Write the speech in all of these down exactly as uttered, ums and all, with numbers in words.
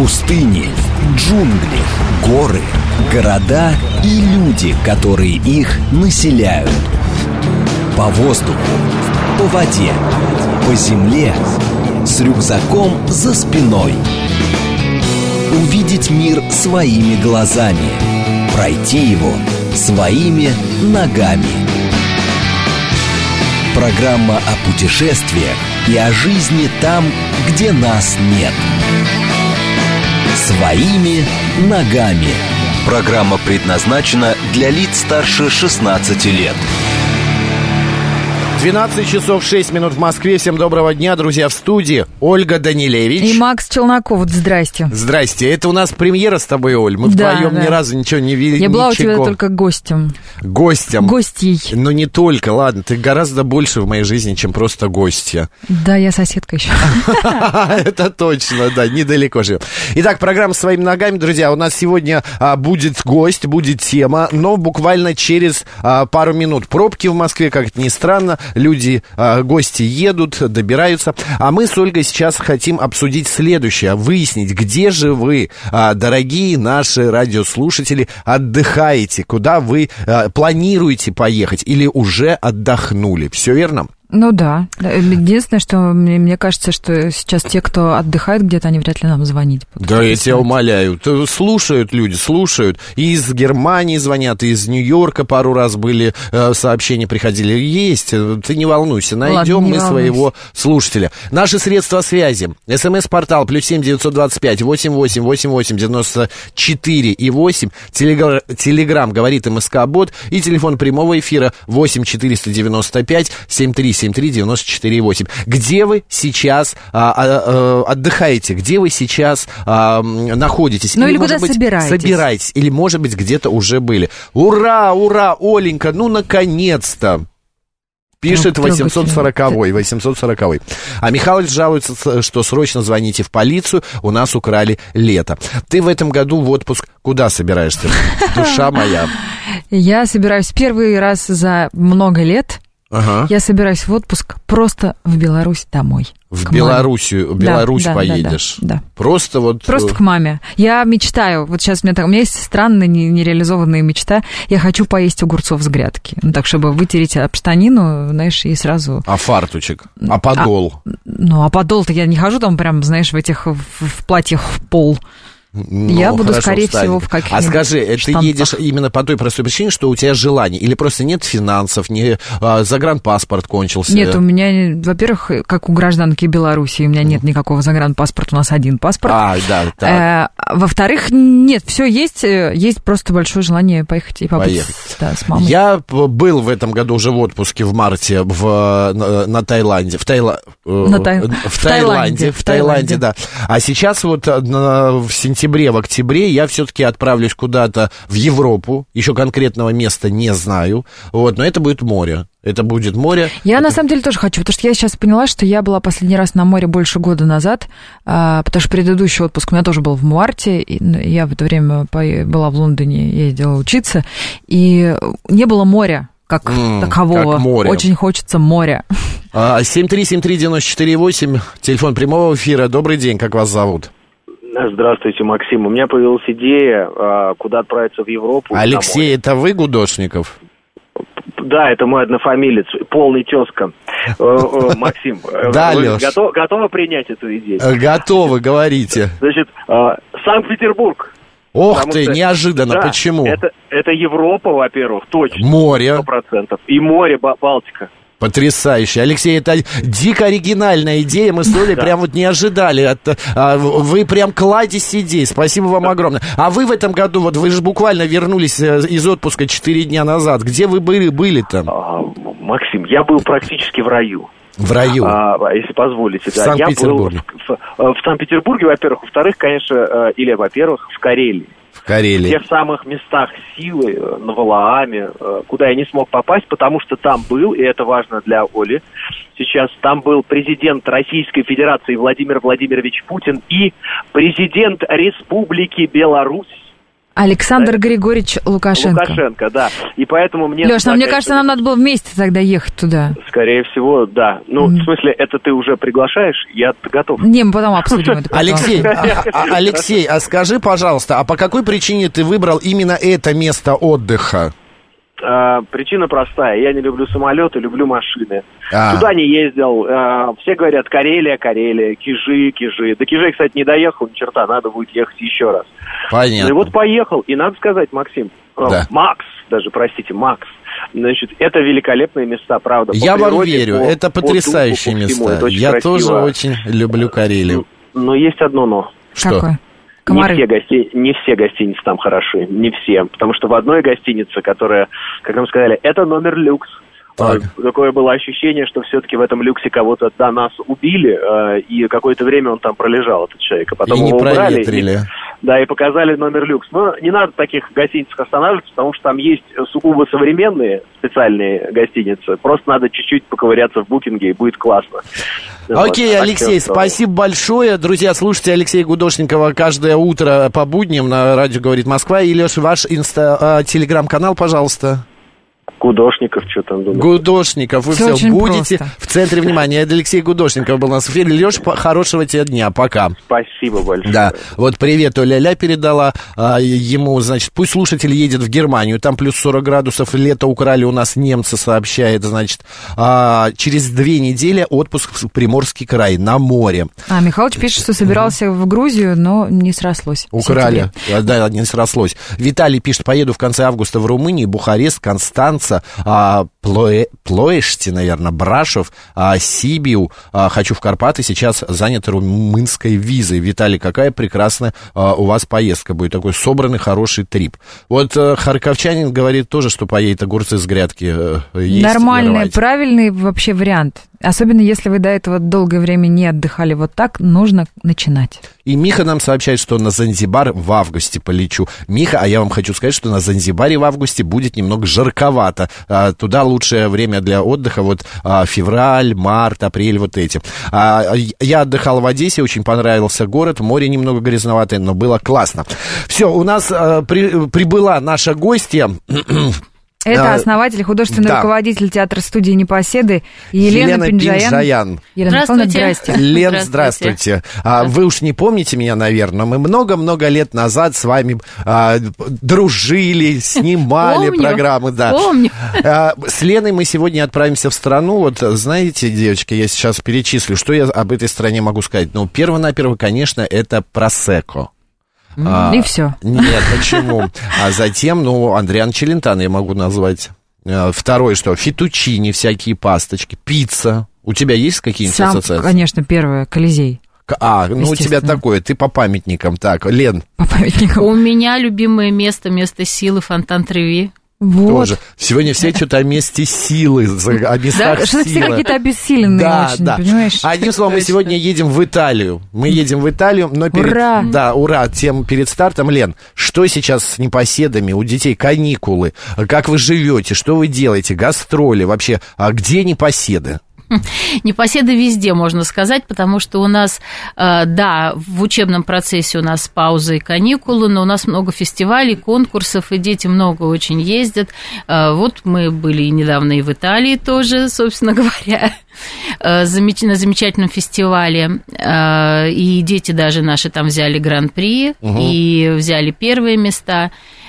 Пустыни, джунгли, горы, города и люди, которые их населяют. По воздуху, по воде, по земле, с рюкзаком за спиной. Увидеть мир своими глазами, пройти его своими ногами. Программа о путешествиях и о жизни там, где нас нет. Своими ногами. Программа предназначена для лиц старше шестнадцати лет. двенадцать часов шесть минут в Москве. Всем доброго дня, друзья, в студии Ольга Данилевич. И Макс Челноков. Здрасте. Здрасте. Это у нас премьера с тобой, Оль. Мы да, вдвоем да. ни разу ничего не видели. Я была ничего. у тебя только гостем. Гостем. Гостьей. Но не только, ладно. Ты гораздо больше в моей жизни, чем просто гостья. Да, я соседка еще. Это точно, да, недалеко живем. Итак, программа «Своими ногами», друзья. У нас сегодня а, будет гость, будет тема, но буквально через а, пару минут. Пробки в Москве, как это ни странно. Люди, э, гости едут, добираются. А мы с Ольгой сейчас хотим обсудить следующее. Выяснить, где же вы, э, дорогие наши радиослушатели, отдыхаете, куда вы э, планируете поехать или уже отдохнули. Все верно? Ну да. Единственное, что мне, мне кажется, что сейчас те, кто отдыхает где-то, они вряд ли нам звонить будут. Да, я тебя умоляю. Слушают люди, слушают. И из Германии звонят, и из Нью-Йорка пару раз были э, сообщения, приходили. Есть, ты не волнуйся, найдем Ладно, не мы волнуйся. своего слушателя. Наши средства связи. СМС-портал плюс семь девятьсот двадцать пять восемь восемь восемь восемь девяносто четыре и восемь. Телегра... Телеграм говорит МСК-бот. И телефон прямого эфира восемь четыреста девяносто пять семь три семь три девяносто четыре восемь. Где вы сейчас а, а, а, отдыхаете? Где вы сейчас а, находитесь? Ну или, или может куда быть, собираетесь? Собираетесь. Или, может быть, где-то уже были. Ура, ура, Оленька, ну, наконец-то! Пишет восемьсот сороковой, восемьсот сороковой. А Михалыч жалуется, что срочно звоните в полицию, у нас украли лето. Ты в этом году в отпуск куда собираешься? Душа моя. Я собираюсь первый раз за много лет. Ага. Я собираюсь в отпуск просто в Беларусь домой. В Белоруссию, в Беларусь да, поедешь? Да, да, да. Просто вот... Просто к маме. Я мечтаю, вот сейчас у меня, так, у меня есть странная нереализованная мечта, я хочу поесть огурцов с грядки. Ну, так, чтобы вытереть об штанину, знаешь, и сразу... А фартучек? А подол? А, ну, а подол-то я не хожу там прям, знаешь, в этих, в, в платьях в пол. Ну, я буду, скорее встанет. всего, в каких-нибудь А скажи, штанцах. Ты едешь именно по той простой причине, что у тебя желание? Или просто нет финансов, не, а, загранпаспорт кончился? Нет, у меня, во-первых, как у гражданки Беларуси, у меня нет никакого загранпаспорта, у нас один паспорт. А, да, так. Э, во-вторых, нет, все есть, есть просто большое желание поехать и побыть Поехать. Да, с мамой. Я был в этом году уже в отпуске в марте в, на, на Таиланде. В, Тайла... на тай... в, в Таиланде, Таиланде. в Таиланде, да. А сейчас вот на, в сентябре в октябре я все-таки отправлюсь куда-то в Европу. Еще конкретного места не знаю. Вот, но это будет море. Это будет море. Я это... на самом деле тоже хочу, потому что я сейчас поняла, что я была последний раз на море больше года назад, потому что предыдущий отпуск у меня тоже был в марте, и я в это время была в Лондоне, ездила учиться, и не было моря. Как mm, такового. Как море. Очень хочется моря. семь три семь три девяносто четыре восемь, телефон прямого эфира. Добрый день, как вас зовут? Здравствуйте, Максим. У меня появилась идея, куда отправиться в Европу. Алексей, это вы, Гудошников? Да, это мой однофамилец, полный тезка. Максим, да, вы готов, готовы принять эту идею? Готовы, говорите. Значит, Санкт-Петербург. Ох ты, что, неожиданно, да, почему? Это, это Европа, во-первых, точно. Море. сто процентов. И море, Балтика. Потрясающе. Алексей, это дико оригинальная идея, мы с Олей да. прям вот не ожидали. Это, а, вы прям кладезь идей, спасибо вам огромное. А вы в этом году, вот вы же буквально вернулись из отпуска четыре дня назад, где вы были, были-то? А, Максим, я был практически в раю. В раю? А, если позволите. В да. Санкт-Петербурге? Я был в, в, в Санкт-Петербурге, во-первых. Во-вторых, конечно, или, во-первых, в Карелии. В Карелии. В тех самых местах силы, на Валааме, куда я не смог попасть, потому что там был, и это важно для Оли, сейчас там был президент Российской Федерации Владимир Владимирович Путин и президент Республики Беларусь Александр Григорьевич Лукашенко. Лукашенко, да. И поэтому мне... Леш, ну, мне кажется, нам надо было вместе тогда ехать туда. Скорее всего, да. Ну, mm. в смысле, это ты уже приглашаешь? Я готов. Не, мы потом обсудим это. Алексей, Алексей, а скажи, пожалуйста, а по какой причине ты выбрал именно это место отдыха? А, причина простая. Я не люблю самолеты, люблю машины. А. Туда не ездил. А, все говорят, Карелия, Карелия, Кижи, Кижи. До Кижи, кстати, не доехал, ни черта, надо будет ехать еще раз. Понятно. Ну и вот поехал. И надо сказать, Максим, да. Макс, даже, простите, Макс, значит, это великолепные места, правда. Я вам верю, по, это потрясающие по места. Я красиво. Тоже очень люблю Карелию. Но есть одно но. Что? Какое? Не все, гости... не все гостиницы там хороши, не все. Потому что в одной гостинице, которая, как нам сказали, это номер люкс. Так. Такое было ощущение, что все-таки в этом люксе кого-то до нас убили, и какое-то время он там пролежал, этот человек. А потом и его не убрали. Проветрили. И, да, и показали номер люкс. Но не надо в таких гостиницах останавливаться, потому что там есть сугубо современные специальные гостиницы. Просто надо чуть-чуть поковыряться в букинге, и будет классно. Окей, вот, Алексей, спасибо большое. Друзья, слушайте Алексея Гудошникова каждое утро по будням на радио «Говорит Москва». И, Леша, ваш инста, э, телеграм-канал, пожалуйста. Гудошников, что там думаешь? Гудошников, вы все, все будете просто в центре внимания. Это Алексей Гудошников был у нас в эфире. Леша, хорошего тебе дня, пока. Спасибо большое. Да, вот привет Оля-ля передала а, ему, значит, пусть слушатель едет в Германию, там плюс сорок градусов, лето украли у нас немцы, сообщает, значит, а, через две недели отпуск в Приморский край, на море. А, Михалыч пишет, что собирался в Грузию, но не срослось. Украли, да, не срослось. Виталий пишет, поеду в конце августа в Румынию, Бухарест, Констанца, А, Плое, Плоешти, наверное, Брашов, а, Сибиу. А, хочу в Карпаты, сейчас занят румынской визой. Виталий, какая прекрасная а, у вас поездка будет. Такой собранный, хороший трип. Вот а, харьковчанин говорит тоже, что поедет огурцы с грядки а, есть. Нормальный, правильный вообще вариант. Особенно, если вы до этого долгое время не отдыхали вот так, нужно начинать. И Миха нам сообщает, что на Занзибар в августе полечу. Миха, а я вам хочу сказать, что на Занзибаре в августе будет немного жарковато. А, туда лучшее время для отдыха, вот а, февраль, март, апрель, вот эти. А, я отдыхал в Одессе, очень понравился город, море немного грязноватое, но было классно. Все, у нас а, при, прибыла наша гостья. Это основатель, художественный да. руководитель театра-студии «Непоседы» Елена, Елена Пинджаян. Пинджаян. Елена, здравствуйте. здрасте. Лен, здравствуйте. А, вы уж не помните меня, наверное, мы много-много лет назад с вами а, дружили, снимали помню, программы. Да. Помню. А, с Леной мы сегодня отправимся в страну. Вот, знаете, девочки, я сейчас перечислю, что я об этой стране могу сказать. Ну, перво-наперво, конечно, это просекко. А, и все. Нет, почему? А затем, ну, Андриан Челентано я могу назвать. Второе, что? Фетучини, всякие пасточки, пицца. У тебя есть какие-нибудь Сам, ассоциации? Конечно, первое, Колизей. А, ну у тебя такое, ты по памятникам. Так, Лен. По памятникам. У меня любимое место, место силы, фонтан Треви. Вот. Тоже. Сегодня все что-то о месте силы, о местах да, что-то силы. все какие-то обессиленные да, очень, да. понимаешь? Одним словом, мы сегодня едем в Италию. Мы едем в Италию, но перед... Ура! Да, ура, тем перед стартом. Лен, что сейчас с непоседами? У детей каникулы. Как вы живете? Что вы делаете? Гастроли вообще? А где непоседы? Непоседы везде, можно сказать, потому что у нас, да, в учебном процессе у нас пауза и каникулы, но у нас много фестивалей, конкурсов, и дети много очень ездят. Вот мы были недавно и в Италии тоже, собственно говоря, на замечательном фестивале, и дети даже наши там взяли гран-при, угу. и взяли первые места.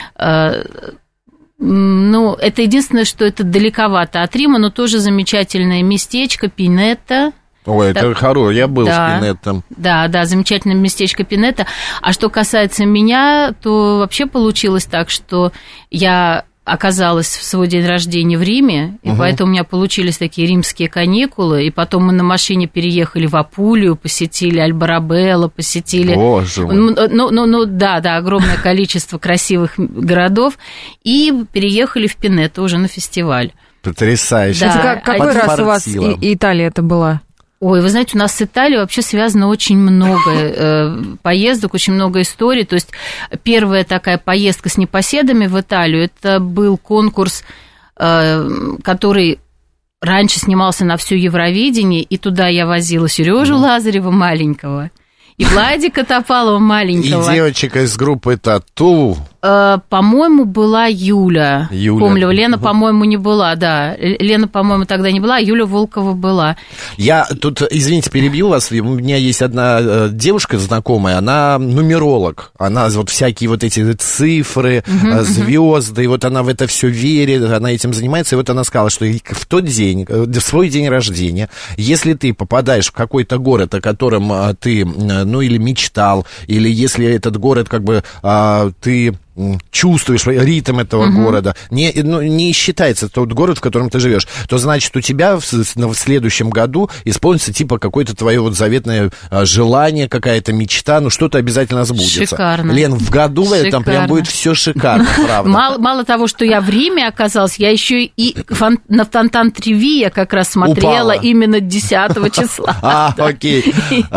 Ну, это единственное, что это далековато от Рима, но тоже замечательное местечко, Пинетта. Ой, так, это хорошо, я был да, в Пинетто. Да, да, замечательное местечко Пинетта. А что касается меня, то вообще получилось так, что я оказалась в свой день рождения в Риме, и угу. поэтому у меня получились такие римские каникулы, и потом мы на машине переехали в Апулию, посетили Альбарабелло, посетили... Боже мой. Ну, ну, ну, ну, да, да, огромное количество красивых городов, и переехали в Пинетто уже на фестиваль. Потрясающе. Да. Как, какой раз у вас и, и Италия это была? Ой, вы знаете, у нас с Италией вообще связано очень много э, поездок, очень много историй. То есть первая такая поездка с непоседами в Италию, это был конкурс, э, который раньше снимался на всё Евровидение, и туда я возила Сережу mm. Лазарева маленького. И Владика Топалова маленького. И девочек из группы «Тату». По-моему, была Юля. Юля. Помню, Лена, по-моему, не была, да. Лена, по-моему, тогда не была, а Юля Волкова была. Я тут, извините, перебью вас. У меня есть одна девушка знакомая, она нумеролог. Она вот всякие вот эти цифры, uh-huh, звезды, uh-huh. и вот она в это все верит, она этим занимается. И вот она сказала, что в тот день, в свой день рождения, если ты попадаешь в какой-то город, о котором ты, ну, или мечтал, или если этот город, как бы, ты чувствуешь ритм этого uh-huh. города, не, ну, не считается тот город, в котором ты живешь, то значит у тебя в, в следующем году исполнится типа какое-то твое вот заветное желание, какая-то мечта, ну что-то обязательно сбудется. Шикарно. Лен, в году в этом прям будет все шикарно, правда. Мало, мало того, что я в Риме оказалась, я еще и фон, на Фонтан Треви я как раз смотрела Упала. Именно десятого числа. А, окей.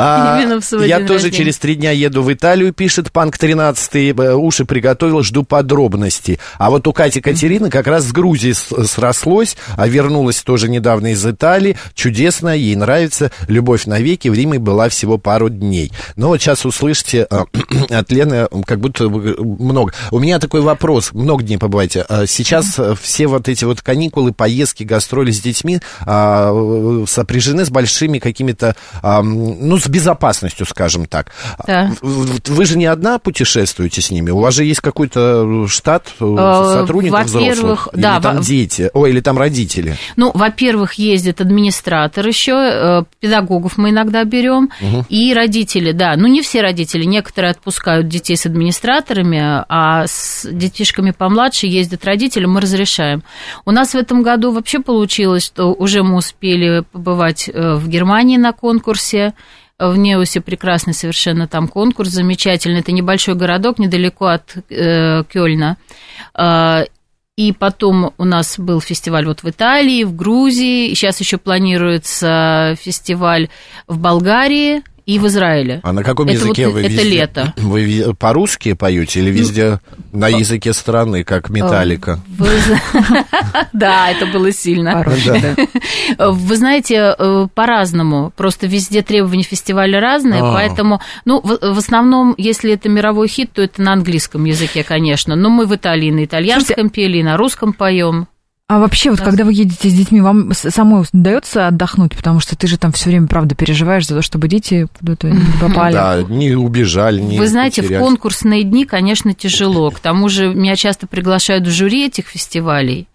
Я тоже через три дня еду в Италию, пишет Панк тринадцатый, уши приготовил, жду подробностей. А вот у Кати Катерины как раз с Грузией срослось, а вернулась тоже недавно из Италии. Чудесно, ей нравится. Любовь навеки. В Риме была всего пару дней. Но вот сейчас услышите от Лены как будто много. У меня такой вопрос. Много дней побывайте. Сейчас все вот эти вот каникулы, поездки, гастроли с детьми сопряжены с большими какими-то, ну, с безопасностью, скажем так. Да. Вы же не одна путешествуете с ними? У вас же есть какой какой-то штат сотрудников взрослых? Или да, там во... дети? Ой, или там родители? Ну, во-первых, ездит администратор еще, педагогов мы иногда берем, угу. и родители, да. Ну, не все родители, некоторые отпускают детей с администраторами, а с детишками помладше ездят родители, мы разрешаем. У нас в этом году вообще получилось, что уже мы успели побывать в Германии на конкурсе. В Неусе прекрасный совершенно там конкурс, замечательный. Это небольшой городок недалеко от э, Кёльна. Э, и потом у нас был фестиваль вот в Италии, в Грузии. И сейчас еще планируется фестиваль в Болгарии и в Израиле. А на каком это языке вот, вы это везде? Лето. Вы по-русски поете или везде на языке страны, как Металлика? Да, это было сильно. Вы знаете, по-разному. Просто везде требования фестиваля разные, поэтому, ну, в основном, если это мировой хит, то это на английском языке, конечно. Но мы в Италии на итальянском пели, на русском поем. А вообще, вот когда вы едете с детьми, вам самой удается отдохнуть? Потому что ты же там все время, правда, переживаешь за то, чтобы дети куда-то не попали. Да, не убежали, не Вы знаете, потерялись. В конкурсные дни, конечно, тяжело. К тому же меня часто приглашают в жюри этих фестивалей.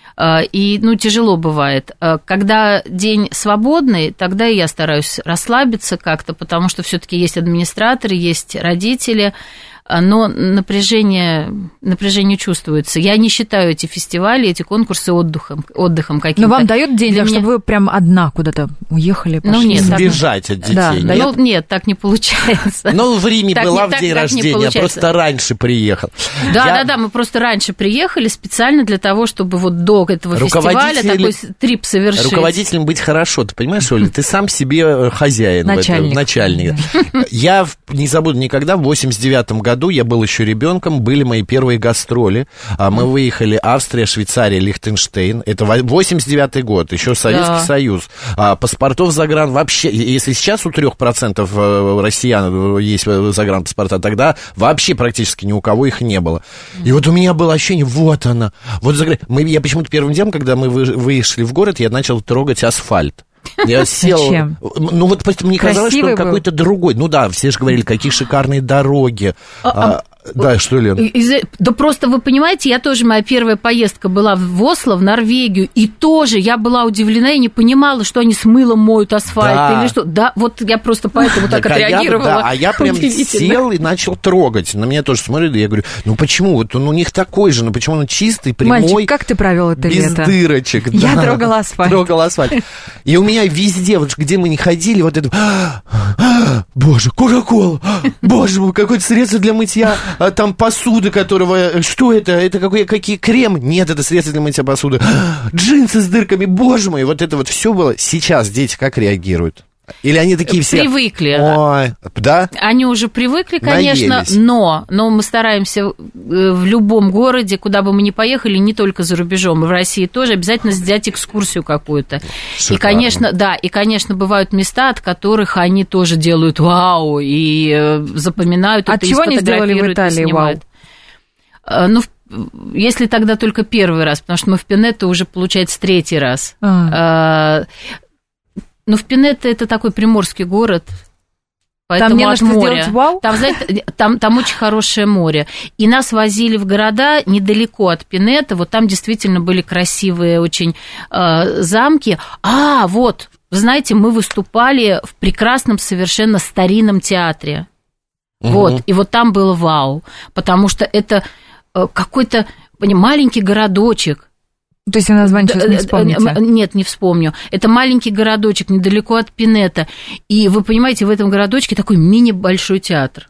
И, ну, тяжело бывает. Когда день свободный, тогда и я стараюсь расслабиться как-то, потому что все-таки есть администраторы, есть родители, но напряжение, напряжение чувствуется. Я не считаю эти фестивали, эти конкурсы отдыхом, отдыхом каким-то. Но вам дают день, для так, меня... чтобы вы прям одна куда-то уехали, пошли? Ну, нет, сбежать так... от детей. Да, нет? Ну, нет, так не получается. Ну, в Риме так, была не, в день так, рождения, так просто раньше приехал. Да, я... да, да, мы просто раньше приехали специально для того, чтобы вот до этого фестиваля такой трип совершить. Руководителем быть хорошо, ты понимаешь, Оля? Ты сам себе хозяин. Начальник. Начальник. Я не забуду никогда, в восемьдесят девятом году я был еще ребенком, были мои первые гастроли. Мы выехали Австрия, Швейцария, Лихтенштейн. Это восемьдесят девятый год, еще Советский да. Союз. Паспортов загран вообще, если сейчас у трех процентов россиян есть загранпаспорта, тогда вообще практически ни у кого их не было. И вот у меня было ощущение, вот она. Вот загран... мы, я почему-то первым делом, когда мы вышли в город, я начал трогать асфальт. Я сел. Зачем? Ну вот мне казалось, что он какой-то другой. Ну да, все же говорили, какие шикарные дороги. А, а, да, что, Лен? Из... Да просто вы понимаете, я тоже, моя первая поездка была в Осло, в Норвегию, и тоже я была удивлена и не понимала, что они с мылом моют асфальт да. или что. Да, вот я просто поэтому так отреагировала. Да, а я прям сел и начал трогать. На меня тоже смотрели, и я говорю, ну почему? Вот он у них такой же, ну почему он чистый, прямой? Мальчик, как ты провел это без лето? Без дырочек. Я да, трогала асфальт. Трогала асфальт. И у меня везде, вот где мы не ходили, вот это... Боже, Кока-Кола! Боже мой, какое-то средство для мытья там посуды, которого... Что это? Это какой, какие крем? Нет, это средство для мытья посуды. Джинсы с дырками, боже мой! Вот это вот все было. Сейчас дети как реагируют? Или они такие все... Привыкли. Ой, да? Они уже привыкли, конечно, но, но мы стараемся в любом городе, куда бы мы ни поехали, не только за рубежом, и в России тоже, обязательно сделать экскурсию какую-то. Шикарно. И, конечно, да, и, конечно, бывают места, от которых они тоже делают вау, и запоминают от это, чего они сделали в Италии вау? Ну, если тогда только первый раз, потому что мы в Пинетто уже, получается, третий раз. А. Но в Пинетто это такой приморский город, поэтому там не от на что моря. Сделать вау? Там, знаете, там, там очень хорошее море. И нас возили в города недалеко от Пинетто, вот там действительно были красивые очень э, замки. А, вот, вы знаете, мы выступали в прекрасном совершенно старинном театре. Угу. Вот, и вот там было вау, потому что это э, какой-то маленький городочек. То есть вы название сейчас не вспомните? Нет, не вспомню. Это маленький городочек недалеко от Пинетто. И вы понимаете, в этом городочке такой мини-большой театр.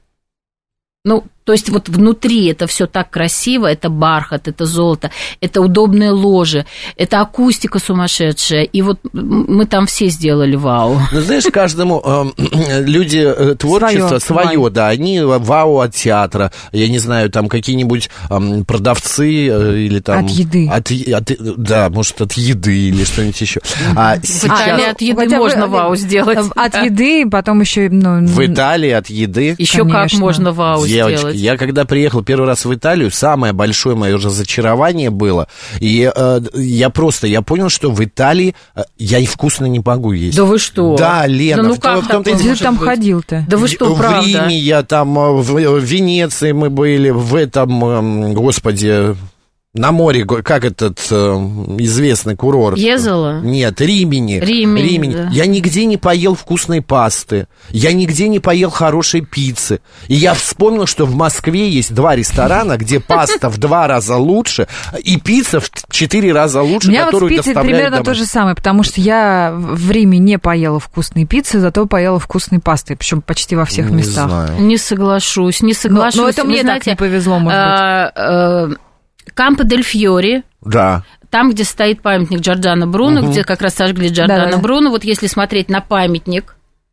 Ну, то есть вот внутри это все так красиво, это бархат, это золото, это удобные ложи, это акустика сумасшедшая, и вот мы там все сделали вау. Ну, знаешь, каждому э, люди э, творчество свое, свое, да, они вау от театра, я не знаю, там какие-нибудь э, продавцы э, или там... От еды. От, от, да, может, от еды или что-нибудь еще. А в сейчас... Италии от еды Хотя можно бы, вау сделать. От еды, потом еще... Ну, в Италии от еды? Еще как можно вау Девочки, сделать. Я когда приехал первый раз в Италию, самое большое мое разочарование было, и э, я просто, я понял, что в Италии э, я и вкусно не могу есть. Да вы что? Да, Лена. Да ну в, как в том-то Где ты там ходил-то? Да вы что, в правда? В Риме я там, в, в Венеции мы были, в этом, э, господи... На море, как этот э, известный курорт? Езола? Нет, Римини. Римини, Римини. Да. Я нигде не поел вкусной пасты. Я нигде не поел хорошей пиццы. И я вспомнил, что в Москве есть два ресторана, где паста в два раза лучше и пицца в четыре раза лучше, которую доставляют домой. У меня вот в Питере примерно то же самое, потому что я в Риме не поела вкусной пиццы, зато поела вкусной пасты, причем почти во всех не местах. Знаю. Не соглашусь, не соглашусь. Но, но это мне знаете, так не повезло, может а, быть. А, Кампо дель Фьори. Да. Там, где стоит памятник Джордано Бруно, угу. где как раз сожгли Джордано да, Бруно, вот если смотреть на памятник,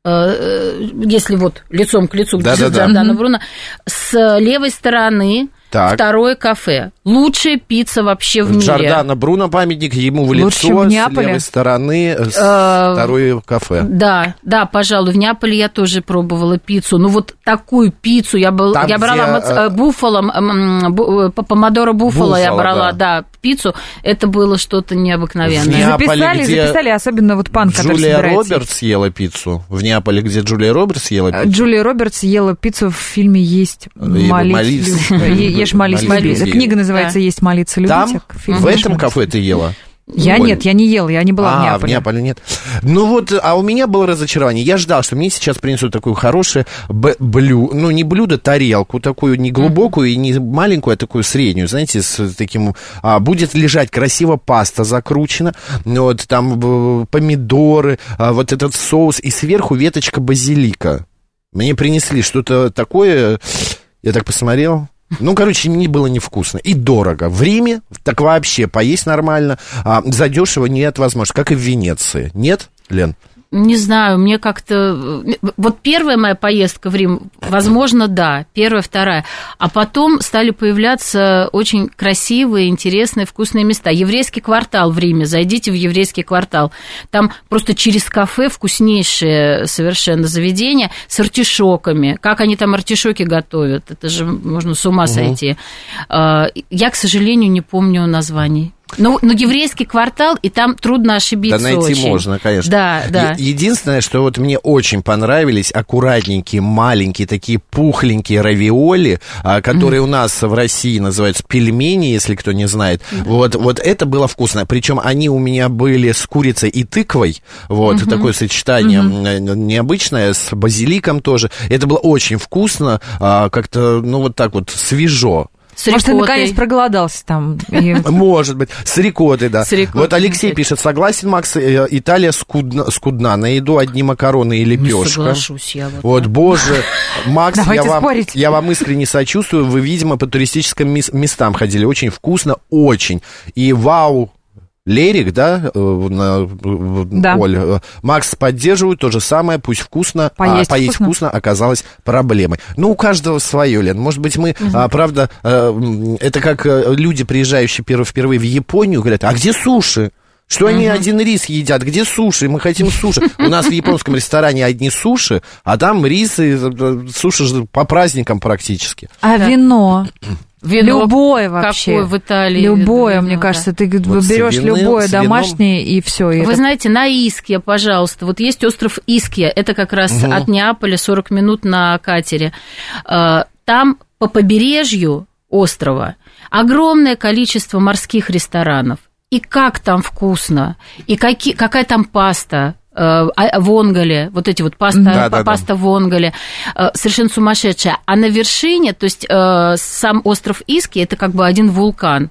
э, если вот лицом к лицу, где да, Джордано да. Бруно, с левой стороны так. второе кафе. Лучшая пицца вообще в мире. Джордано Бруно памятник, ему в лицо, с левой стороны второе кафе. Да, да, пожалуй, в Неаполе я тоже пробовала пиццу. Ну вот такую пиццу я, был, я брала где... буффало, помодоро буффало я брала, да. да, пиццу. Это было что-то необыкновенное. Неаполе, записали, где... записали, особенно вот пан, который Джулия собирается. Робертс ела пиццу. В Неаполе, где Джулия Робертс ела пиццу. Джулия Робертс ела пиццу в фильме «Есть молись». Ешь, молись, люби. Книга называется «Есть молиться, любить». Там, в этом кафе ты ела? Я Ой. нет, я не ела, я не была а, в Неаполе. в Неаполе нет. Ну вот, а у меня было разочарование. Я ждал, что мне сейчас принесут такую хорошее блюдо, ну не блюдо, тарелку такую, не глубокую и не маленькую, а такую среднюю, знаете, с таким... А, будет лежать красиво паста закручена, вот там помидоры, а, вот этот соус, и сверху веточка базилика. Мне принесли что-то такое, я так посмотрел... Ну, короче, мне было невкусно и дорого. В Риме так вообще поесть нормально, а задешево нет возможности, как и в Венеции. Нет, Лен? Не знаю, мне как-то... Вот первая моя поездка в Рим, возможно, да, первая, вторая. А потом стали появляться очень красивые, интересные, вкусные места. Еврейский квартал в Риме, зайдите в еврейский квартал. Там просто через кафе вкуснейшее совершенно заведение с артишоками. Как они там артишоки готовят, это же можно с ума сойти. Угу. Я, к сожалению, не помню названий. Ну, но еврейский квартал, и там трудно ошибиться. Да, найти очень. можно, конечно. Да, да. Е- единственное, что вот мне очень понравились аккуратненькие, маленькие, такие пухленькие равиоли, а, которые mm. у нас в России называются пельмени, если кто не знает. Mm. Вот, вот это было вкусно. Причем они у меня были с курицей и тыквой. Вот, mm-hmm. такое сочетание mm-hmm. необычное, с базиликом тоже. Это было очень вкусно, а, как-то, ну, вот так вот свежо. С Может, ты наконец проголодался там? И... Может быть. С рикоттой, да. С рикоттой. Вот Алексей пишет, согласен, Макс, Италия скудна, скудна. На еду одни макароны и лепешка. Не соглашусь я. Вот, вот боже, Макс, я вам, спорить. я вам искренне сочувствую. Вы, видимо, по туристическим местам ходили. Очень вкусно, очень. И вау... Лерик, да, да, Оль, Макс поддерживают, то же самое, пусть вкусно, поесть, а поесть вкусно. вкусно оказалось проблемой. Ну, у каждого свое, Лен, может быть, мы, угу. а, правда, а, это как люди, приезжающие впервые в Японию, говорят, а где суши? Что они uh-huh. один рис едят? Где суши? Мы хотим суши. У нас в японском ресторане одни суши, а там рис и суши по праздникам практически. А вино? Вино любое вообще. Какое в Италии? Любое, вино, мне да. кажется, ты Вот берешь вино, любое домашнее и все. Вы это... знаете, на Искья, пожалуйста, вот есть остров Искья, это как раз угу. от Неаполя сорок минут на катере. Там по побережью острова огромное количество морских ресторанов. И как там вкусно, и какие, какая там паста. Вонголе, вот эти вот паста, да, да, паста да. Вонголе, совершенно сумасшедшая. А на вершине, то есть сам остров Иски, это как бы один вулкан.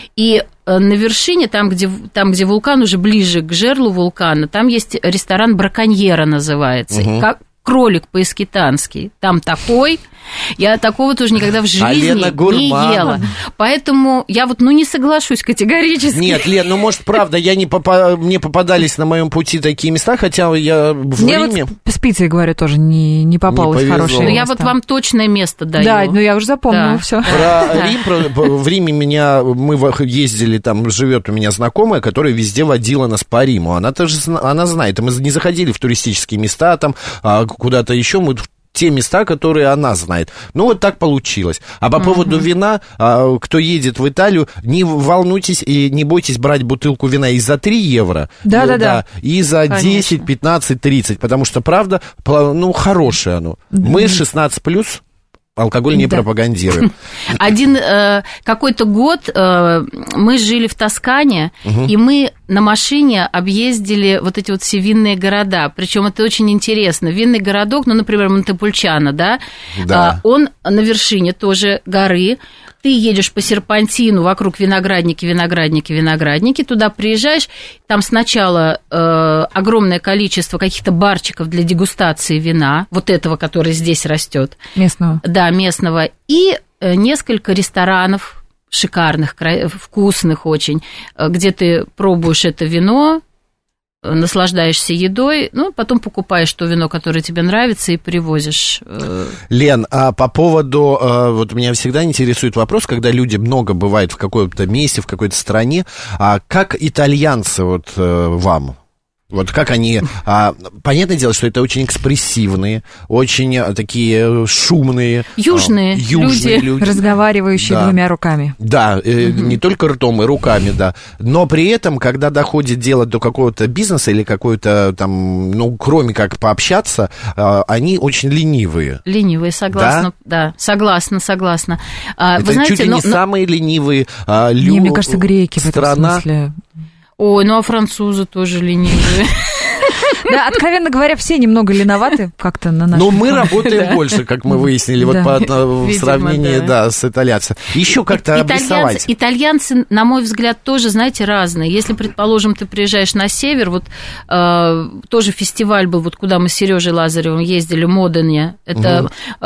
И на вершине, там где, там, где вулкан, уже ближе к жерлу вулкана, там есть ресторан «Браконьера» называется. Угу. Как кролик по-эскитански. Там такой... Я такого тоже никогда в жизни а не ела. Поэтому я вот, ну, не соглашусь категорически. Нет, Лен, ну, может, правда, я не попа... мне попадались на моем пути такие места, хотя я в мне Риме... вот с пиццей, говорю, тоже не, не попалось хорошее. Но я вот вам точное место даю. Да, ну, я уже запомнила, да. все. Про да. Рим, про... в Риме меня... Мы ездили, там живет у меня знакомая, которая везде водила нас по Риму. Она тоже, она знает. Мы не заходили в туристические места, там, куда-то еще, мы... те места, которые она знает. Ну, вот так получилось. А по uh-huh. поводу вина, кто едет в Италию, не волнуйтесь и не бойтесь брать бутылку вина и за три евро. Да-да-да. И за десять, пятнадцать, тридцать, потому что, правда, ну, хорошее оно. Uh-huh. Мы шестнадцать плюс... Алкоголь не да. пропагандируем. Один э, какой-то год э, мы жили в Тоскане, угу. и мы на машине объездили вот эти вот все винные города. Причем это очень интересно. Винный городок, ну, например, Монтепульчано, да, да. Э, он на вершине тоже горы. Ты едешь по серпантину, вокруг виноградники, виноградники, виноградники, туда приезжаешь, там сначала э, огромное количество каких-то барчиков для дегустации вина, вот этого, который здесь растет. Местного. Да, местного. И э, несколько ресторанов шикарных, вкусных очень, где ты пробуешь это вино, наслаждаешься едой, ну, потом покупаешь то вино, которое тебе нравится, и привозишь. Лен, а по поводу, вот меня всегда интересует вопрос, когда люди много бывают в каком-то месте, в какой-то стране, а как итальянцы вот вам? Вот как они... А, понятное дело, что это очень экспрессивные, очень а, такие шумные... Южные, а, южные люди. люди. Разговаривающие да. двумя руками. Да, э, угу. не только ртом и руками, да. Но при этом, когда доходит дело до какого-то бизнеса или какой-то там, ну, кроме как пообщаться, а, они очень ленивые. Ленивые, согласна. Да, да согласна, согласна. А, это вы знаете, чуть ли но, не но... самые ленивые а, люди. Не, мне кажется, греки в этом смысле... Ой, ну а французы тоже ленивые. Да, откровенно говоря, все немного леноваты как-то на нашем... Но мы работаем больше, как мы выяснили, вот по в сравнении, да, с итальянцами. Еще как-то обрисовать. Итальянцы, на мой взгляд, тоже, знаете, разные. Если, предположим, ты приезжаешь на север, вот тоже фестиваль был, вот куда мы с Сережей Лазаревым ездили, Модене. Это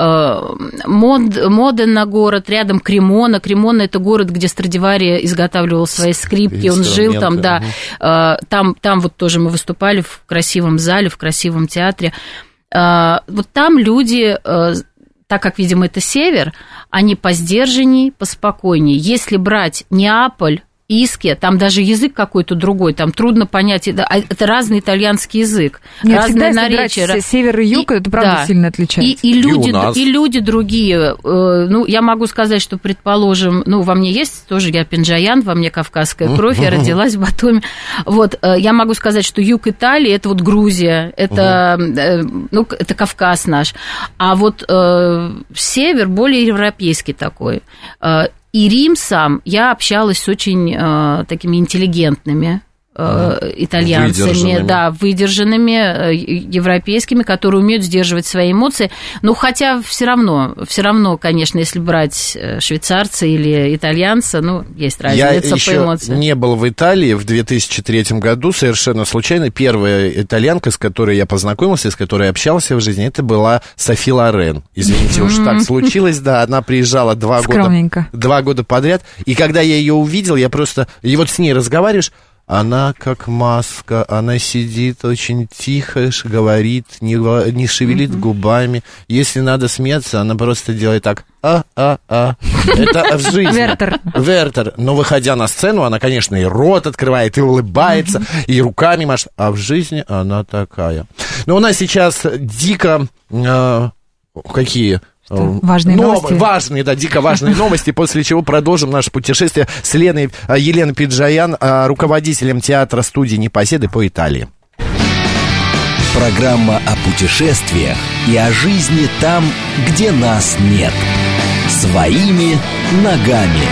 Модена город, рядом Кремона. Кремона – это город, где Страдивари изготавливал свои скрипки, он жил там, да. Там, там вот тоже мы выступали в красивом зале, в красивом театре. Вот там люди, так как, видимо, это север, они посдержанней, поспокойнее. Если брать Неаполь, Иске, там даже язык какой-то другой, там трудно понять, это, это разный итальянский язык, Нет, разные наречия. Север и юг, и, это правда да, сильно отличается. И, и, люди, и, и люди другие. Ну, я могу сказать, что, предположим, ну, во мне есть тоже, я пенджаян, во мне кавказская кровь, я родилась в Батуми. Вот, я могу сказать, что юг Италии, это вот Грузия, это, ну, это Кавказ наш. А вот э, север более европейский такой. И Рим сам, я общалась с очень э, такими интеллигентными э, итальянцами, выдержанными. Да, выдержанными, э, европейскими, которые умеют сдерживать свои эмоции. Но хотя все равно, все равно, конечно, если брать швейцарца или итальянца, ну, есть разница я по эмоциям. Я не был в Италии в две тысячи третьем году, совершенно случайно. Первая итальянка, с которой я познакомился, с которой общался в жизни, это была Софи Лорен. Извините, уж так случилось, да, она приезжала два года, два года подряд, и когда я ее увидел, я просто... И вот с ней разговариваешь, она как маска, она сидит очень тихо, говорит, не, не шевелит mm-hmm. губами. Если надо смеяться, она просто делает так, а-а-а. Это в жизни. Вертер. Вертер. Но выходя на сцену, она, конечно, и рот открывает, и улыбается, mm-hmm. и руками машет. А в жизни она такая. Но у нас сейчас дико... Э, какие... Важные Но, новости. Важные, да, дико важные новости, после чего продолжим наше путешествие с Леной, Еленой Пиджаян, руководителем театра-студии «Непоседы» по Италии. Программа о путешествиях и о жизни там, где нас нет. Своими ногами.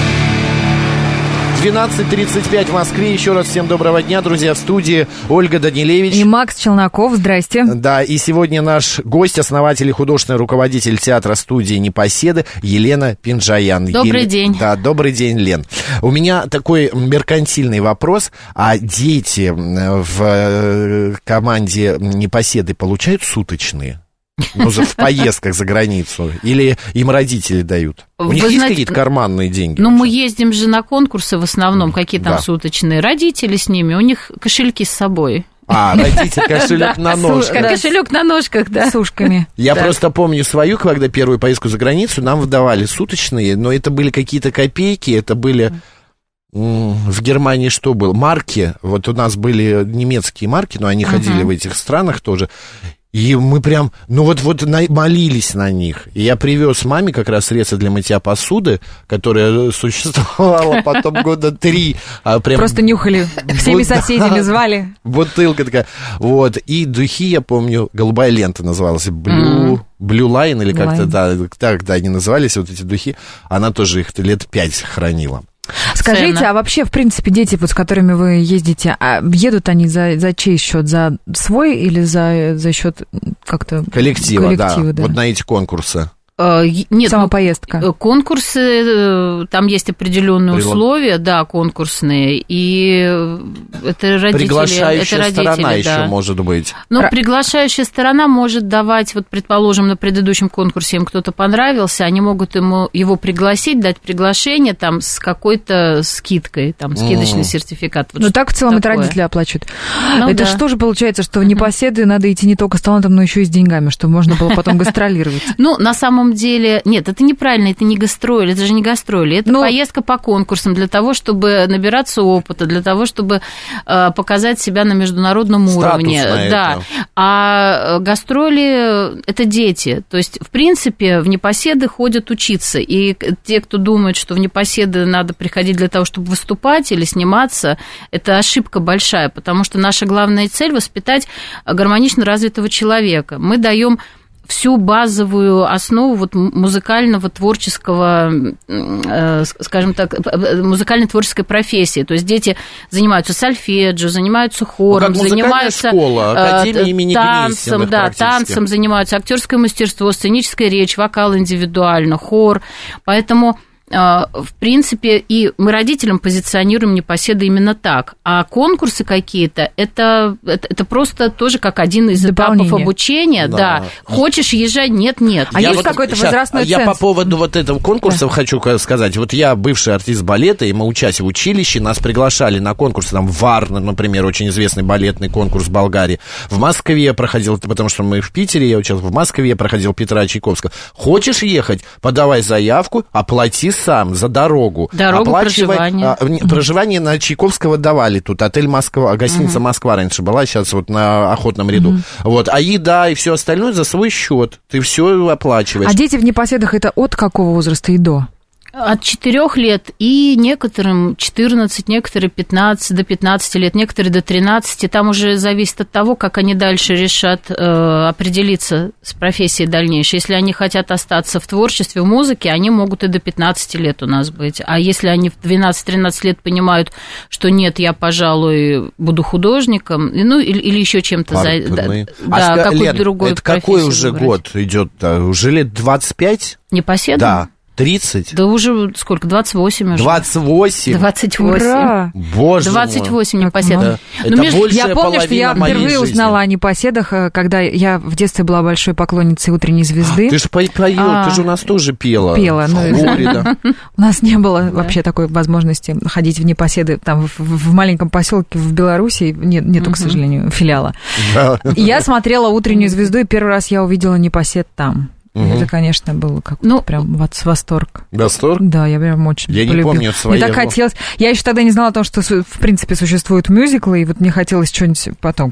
двенадцать тридцать пять в Москве. Еще раз всем доброго дня, друзья, в студии Ольга Данилевич. И Макс Челноков, здрасте. Да, и сегодня наш гость, основатель и художественный руководитель театра-студии «Непоседы» Елена Пиджаян. Добрый Ел... день. Да, добрый день, Лен. У меня такой меркантильный вопрос. А дети в команде «Непоседы» получают суточные? Ну, в поездках за границу? Или им родители дают? У Вы них есть знаете, какие-то карманные деньги? Ну, мы ездим же на конкурсы в основном, какие там Да. суточные. Родители с ними, у них кошельки с собой. А, родитель кошелек на ножках. Как кошелек на ножках, да. С ушками. Я Да. просто помню свою, когда первую поездку за границу нам выдавали суточные, но это были какие-то копейки, это были... м, В Германии что было? Марки. Вот у нас были немецкие марки, но они ходили в этих странах тоже. И мы прям, ну вот, вот на, молились на них. И я привез маме как раз средство для мытья посуды, которое существовало потом года три. А прям Просто нюхали, всеми вот, да. соседями звали. Бутылка такая. Вот. И духи, я помню, «Голубая лента» называлась. Blue, Blue Line, или как-то, Line. да, так, да, они назывались, вот эти духи. Она тоже их лет пять хранила. Скажите, Ценно. а вообще, в принципе, дети, вот, с которыми вы ездите, а едут они за, за чей счет? За свой или за, за счет как-то Коллектива, коллектива, да, вот на эти конкурсы. Э, Нет, Сама ну, поездка. э, конкурсы, э, там есть определенные Прилад- условия, да, конкурсные, и э, это родители. Приглашающая это родители, сторона да. еще может быть. Но Ра- приглашающая сторона может давать, вот, предположим, на предыдущем конкурсе им кто-то понравился, они могут ему, его пригласить, дать приглашение там с какой-то скидкой, там, скидочный Мгм. сертификат. Вот Ну, что-то так в целом это такое. родители оплачивают. Ну это да. что же получается, что в «Непоседы» надо идти не только с талантом, но еще и с деньгами, чтобы можно было потом гастролировать? Ну, на самом деле, нет, это неправильно, это не гастроли, это же не гастроли, это Ну, поездка по конкурсам для того, чтобы набираться опыта, для того, чтобы э, показать себя на международном уровне. Статусно Да. это. А гастроли – это дети. То есть, в принципе, в «Непоседы» ходят учиться. И те, кто думает, что в «Непоседы» надо приходить для того, чтобы выступать или сниматься, это ошибка большая, потому что наша главная цель – воспитать гармонично развитого человека. Мы даем всю базовую основу вот музыкального творческого, э, скажем так, музыкальной творческой профессии. То есть дети занимаются сольфеджио, занимаются хором, Ну, как музыкальная занимаются школа, Академия э, имени танцем, Гнесиных да, практически. танцем занимаются, актерское мастерство, сценическая речь, вокал индивидуально, хор. Поэтому в принципе, и мы родителям позиционируем «Непоседы» именно так. А конкурсы какие-то, это, это, это просто тоже как один из Дополнение. этапов обучения. Да. Да. Хочешь езжать? Нет, нет. А Я есть вот какой-то щас, возрастной Я ценз? по поводу вот этого конкурса хочу сказать. Вот я бывший артист балета, и мы учась в училище, нас приглашали на конкурсы, там, Варна, например, очень известный балетный конкурс в Болгарии. В Москве проходил, потому что мы в Питере, я учился, в Москве проходил Петра Чайковского. Хочешь ехать? Подавай заявку, оплати сам за дорогу. Дорогу, Оплачивай, проживание. а, не, проживание на Чайковского давали тут. Отель Москва, гостиница Мгм. Москва раньше была, сейчас вот на Охотном ряду. Вот. А еда и все остальное за свой счет. Ты все оплачиваешь. А дети в «Непоседах» это от какого возраста и до? От четырёх лет и некоторым четырнадцать, некоторые пятнадцать, до пятнадцати лет, некоторые до тринадцати. Там уже зависит от того, как они дальше решат э, определиться с профессией дальнейшей. Если они хотят остаться в творчестве, в музыке, они могут и до пятнадцати лет у нас быть. А если они в двенадцать-тринадцать лет понимают, что нет, я, пожалуй, буду художником, ну, или, или еще чем-то... За, да, Паркурный. да, а ска- какую-то Лен, другую это какой профессию уже выбрать. год идет? Уже лет двадцать пять? Непоседа? Да. тридцать? Да уже сколько? двадцать восемь уже. двадцать восемь? двадцать восемь. Ура! Боже двадцать мой. восемь Как непоседа. мало. Это Ну, между- большая Я помню, что я половина моей впервые жизни. узнала о «Непоседах», когда я в детстве была большой поклонницей «Утренней звезды». Ты же поешь, А. ты же у нас тоже пела. Пела, ну, В хоре, да. У нас не было вообще такой возможности ходить в «Непоседы» там в, в маленьком поселке в Беларуси. Нет, нету, к сожалению, филиала. Да. И я смотрела «Утреннюю звезду», и первый раз я увидела «Непосед» там. Мгм. Это, конечно, было как Ну, прям вот восторг. Восторг? Да, я прям очень Я не полюбила. помню своего. Мне так хотелось... Я еще тогда не знала о том, что, в принципе, существуют мюзиклы, и вот мне хотелось что-нибудь потом, когда я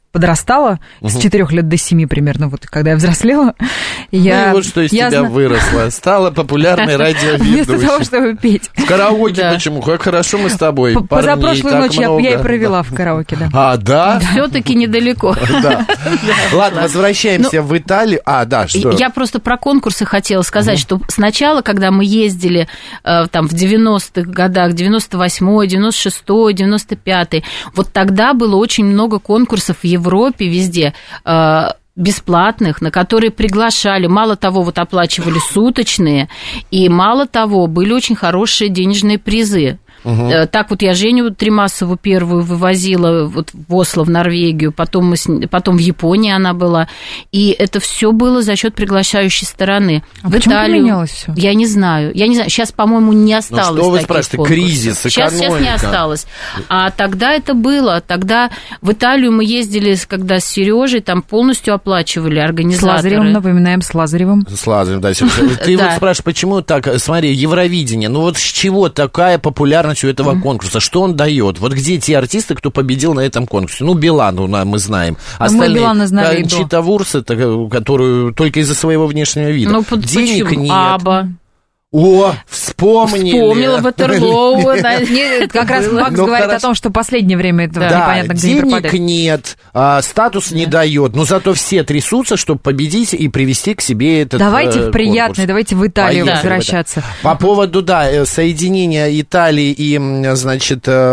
подрастала, угу. с четырех лет до семи примерно, вот когда я взрослела. Я, ну и вот что из тебя зна... выросла. Стала популярной радиоведущей. Вместо того, чтобы петь. В караоке да. Почему? Как хорошо мы с тобой. Позапрошлую ночь я, я и провела в караоке, да. А, да? Все-таки недалеко. Ладно, возвращаемся в Италию. А, да, что? Я просто про конкурсы хотела сказать, что сначала, когда мы ездили там в девяностых годах, девяносто восьмой, девяносто шестой, девяносто пятый, вот тогда было очень много конкурсов в Европе, везде, бесплатных, на которые приглашали. Мало того, вот оплачивали суточные, и мало того, были очень хорошие денежные призы. Угу. Так вот я Женю Тримасову первую вывозила вот в Осло, в Норвегию, потом, мы с... потом в Японии она была, и это все было за счет приглашающей стороны. А в почему Италию... поменялось все? Я не знаю, я не знаю. Сейчас, по-моему, не осталось. Ну, что вы спрашиваете? Кризис, экономика. Сейчас, сейчас не осталось. А тогда это было. Тогда в Италию мы ездили, когда с Сережей, там полностью оплачивали организаторы. С Лазаревым, напоминаем, с Лазаревым. С Лазаревым, да. Ты вот спрашиваешь, почему так? Смотри, Евровидение. Ну вот с чего такая популярность у этого mm-hmm. конкурса, что он дает? Вот где те артисты, кто победил на этом конкурсе? Ну, Билан, мы знаем. Остальные, мы Билана знали. Кончита Вурст, которую только из-за своего внешнего вида. Ну, денег почему? нет. Аба. О, вспомнили. Вспомнила Ватерлоу. Нет, как раз Макс ну, говорит хорошо. о том, что последнее время это да, непонятно, где денег не пропадает. нет, а, статус да. не дает, но зато все трясутся, чтобы победить и привести к себе этот Давайте э, в приятное, давайте в Италию Поехали, возвращаться. По поводу, да, соединения Италии и, значит, э, э,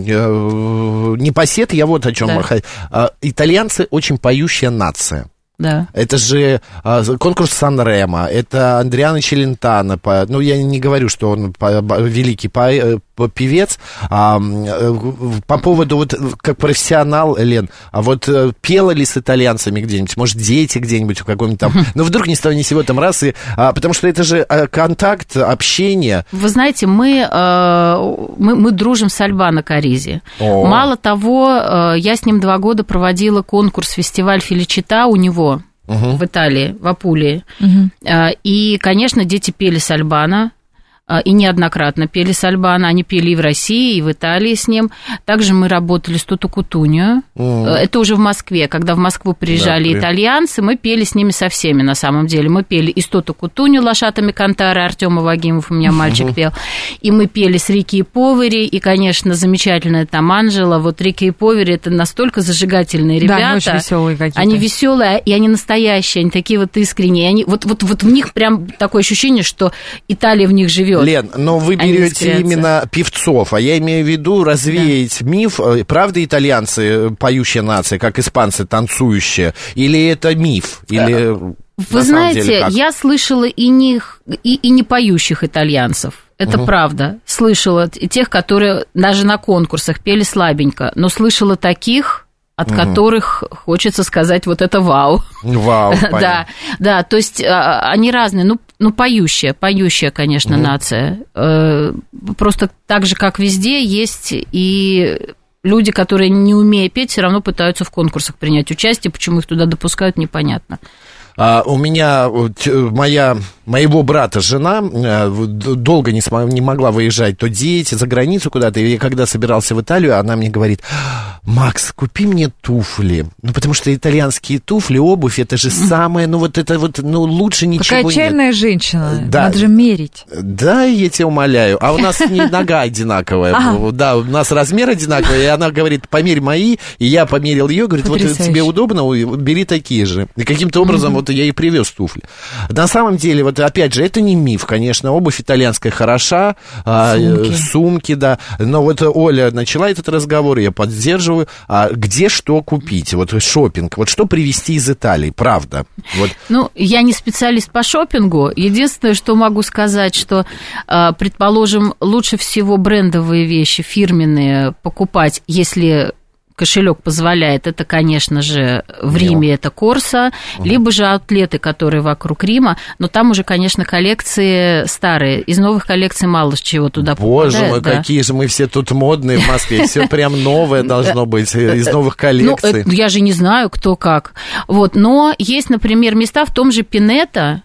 непосед, я вот о чем. Да. Итальянцы очень поющая нация. Да. Это же а, конкурс Сан-Ремо, это Андриано Челентано, по, ну, я не говорю, что он по, великий по, по, певец, а, по поводу, вот, как профессионал, Лен, а вот пела ли с итальянцами где-нибудь, может, дети где-нибудь в каком-нибудь там, ну, вдруг ни с того ни с сего там раз, и, а, потому что это же контакт, общение. Вы знаете, мы, мы, мы дружим с Альбано Каризи. О. Мало того, я с ним два года проводила конкурс, фестиваль Феличита у него, Uh-huh. в Италии, в Апулии. Uh-huh. И, конечно, дети пели с Альбано, и неоднократно пели с Альбано. Они пели и в России, и в Италии с ним. Также мы работали с Тото Кутуньо. Uh-huh. Это уже в Москве. Когда в Москву приезжали да, итальянцы, мы пели с ними со всеми, на самом деле. Мы пели и с Тото Кутуньо, Лошатами Кантары, Артёма Вагимов, у меня мальчик uh-huh. пел. И мы пели с Рики и Повери, и, конечно, замечательная там Анжела. Вот Рики и Повери — это настолько зажигательные ребята. Да, очень веселые какие-то. Они веселые, и они настоящие, они такие вот искренние. Они, вот, вот, вот в них прям такое ощущение, что Италия в них живет. Лен, но вы берете именно певцов, а я имею в виду развеять да. миф. Правда итальянцы поющая нация, как испанцы танцующие, или это миф? Или, вы знаете, деле, я слышала и не, и, и не поющих итальянцев. Это угу. правда. Слышала тех, которые даже на конкурсах пели слабенько, но слышала таких, от угу. которых хочется сказать вот это вау. Вау, понятно. Да, да, то есть они разные, ну, ну поющая, поющая, конечно, угу. нация. Просто так же, как везде, есть и люди, которые, не умея петь, все равно пытаются в конкурсах принять участие, почему их туда допускают, непонятно. А, у меня моя, моего брата жена долго не, смог, не могла выезжать, то дети за границу куда-то, и когда собирался в Италию, она мне говорит: Макс, купи мне туфли, ну, потому что итальянские туфли, обувь, это же самое, ну, вот это вот, ну, лучше ничего Какая нет. Какая чайная женщина, да. надо же мерить. Да, я тебя умоляю, а у нас не нога одинаковая, да, у нас размер одинаковый, и она говорит: померь мои, и я померил ее, говорит: вот тебе удобно, бери такие же, и каким-то образом вот я и привез туфли. На самом деле, вот опять же, это не миф, конечно, обувь итальянская хороша, сумки, сумки да, но вот Оля начала этот разговор, я поддерживаю, а где что купить, вот шопинг, вот что привезти из Италии, правда? Вот. Ну, я не специалист по шопингу, единственное, что могу сказать, что, предположим, лучше всего брендовые вещи, фирменные покупать, если кошелек позволяет, это, конечно же, в Риме это Корса, угу. либо же аутлеты, которые вокруг Рима, но там уже, конечно, коллекции старые, из новых коллекций мало чего туда попадает. Боже мой, да. какие же мы все тут модные в Москве, все прям новое должно быть из новых коллекций. Ну, я же не знаю, кто как. Вот, но есть, например, места в том же Пинетто,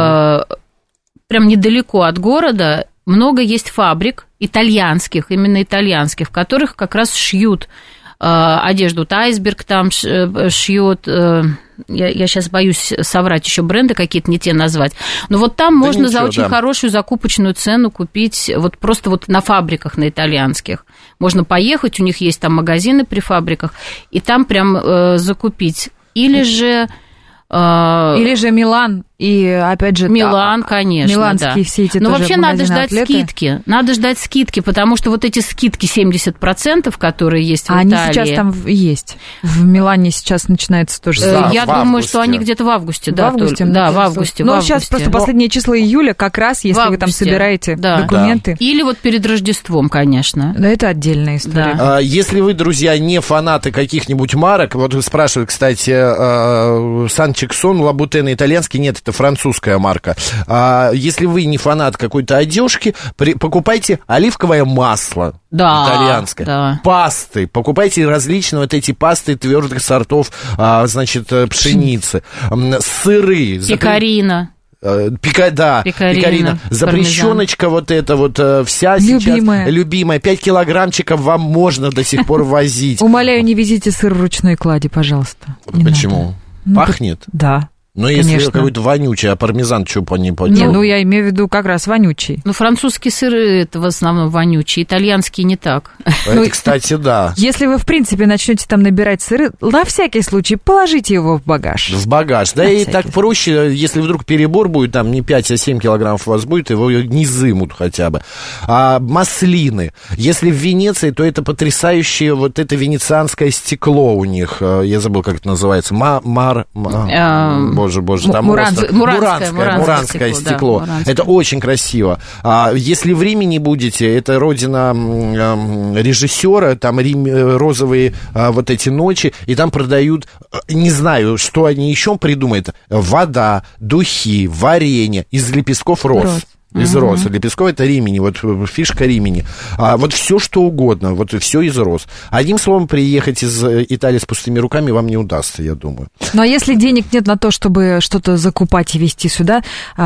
прям недалеко от города, много есть фабрик итальянских, именно итальянских, в которых как раз шьют одежду, вот Айсберг там шьет. Я, я сейчас боюсь соврать, еще бренды какие-то не те назвать. Но вот там да можно ничего, за очень да. хорошую закупочную цену купить, вот просто вот на фабриках, на итальянских. Можно поехать, у них есть там магазины при фабриках, и там прям э, закупить. Или же... Э, Или же Милан. И, опять же, Милан, да, конечно, миланские да. все эти Но вообще надо ждать атлеты. скидки. Надо ждать скидки, потому что вот эти скидки семьдесят процентов, которые есть в а Италии... Они сейчас там есть. В Милане сейчас начинается тоже. Да, Я думаю, августе. Что они где-то в августе. В да, августе? Да, в августе. Ну, сейчас просто Но... последние числа июля, как раз, если вы там собираете да. документы. Да. Или вот перед Рождеством, конечно. Да, это отдельная история. Да. А, если вы, друзья, не фанаты каких-нибудь марок, вот спрашивают, кстати, Сан-Чиксон, Лабутен итальянский, нет, это французская марка. А если вы не фанат какой-то одежки, при, покупайте оливковое масло да, итальянское, да. пасты, покупайте различные вот эти пасты твердых сортов, а, значит, пшеницы, сыры. Пекарина. Пика, да, пекарина, пекарина. Запрещеночка вот эта вот вся любимая. сейчас. Любимая. Пять килограммчиков вам можно до сих пор возить. Умоляю, не везите сыр в ручной клади, пожалуйста. Почему? Пахнет? Да. Ну, если какой-то вонючий, а пармезан что по ней по Не, ну, я имею в виду как раз вонючий. Ну, французские сыры это в основном вонючие, итальянские не так. Это, кстати, да. Если вы, в принципе, начнете там набирать сыры, на всякий случай положите его в багаж. В багаж. Да и так проще, если вдруг перебор будет, там не пять, а семь килограммов у вас будет, его не изымут хотя бы. А маслины. Если в Венеции, то это потрясающее вот это венецианское стекло у них. Я забыл, как это называется. Мар... Боже, боже, там Муранское, остров. Муранское, муранское, муранское стекло. стекло. Да, муранское. Это очень красиво. А, если в Риме не будете, это родина м, режиссера, там Рим, розовые а, вот эти ночи, и там продают, не знаю, что они еще придумают, вода, духи, варенье из лепестков роз. роз. Из угу. роз. Лепестковый это римени, вот фишка римени. А, вот все что угодно, вот все из роз. Одним словом, приехать из Италии с пустыми руками вам не удастся, я думаю. Ну, а если денег нет на то, чтобы что-то закупать и везти сюда,